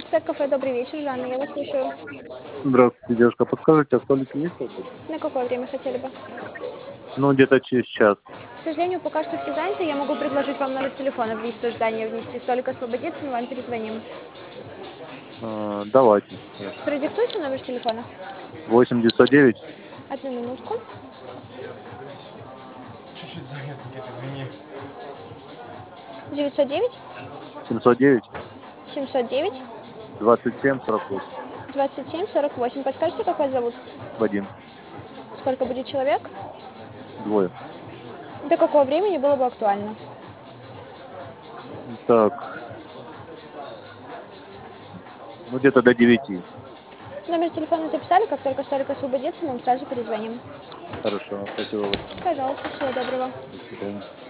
Кафе «Добрый вечер», Жанна, я вас слушаю. Здравствуйте, девушка. Подскажите, а столики есть свободные? На какое время хотели бы? Ну, где-то через час. К сожалению, пока что все заняты. Я могу предложить вам номер телефона в лист ожидания внести. Столик освободится, мы вам перезвоним. Давайте. Хорошо. Продиктуйте номер телефона. 8 909 Одну минутку. Чуть-чуть занят, Никита, извини. 909 709 709 27 48. 27 48. Подскажите, как вас зовут? Вадим. Сколько будет человек? Двое. До какого времени было бы актуально? Так. Ну, где-то до 9. Номер телефона записали, как только столик освободится, мы вам сразу перезвоним. Хорошо. Спасибо большое. Пожалуйста, всего доброго. До свидания.